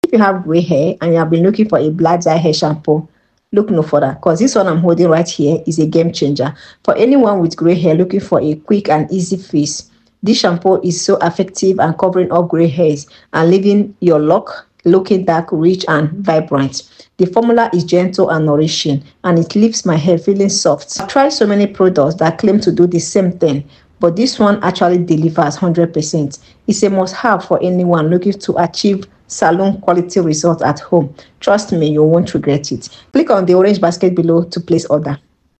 if you have gray hair and you have been looking for a black dye hair shampoo, look no further, because this one I'm holding right here is a game changer. For anyone with gray hair looking for a quick and easy fix, this shampoo is so effective and covering up gray hairs and leaving your lock looking dark, rich, and vibrant. The formula is gentle and nourishing, and it leaves my hair feeling soft. I've tried so many products that claim to do the same thing, but this one actually delivers 100%. It's a must-have for anyone looking to achieve salon quality results at home. Trust me, you won't regret it. Click on the orange basket below to place order.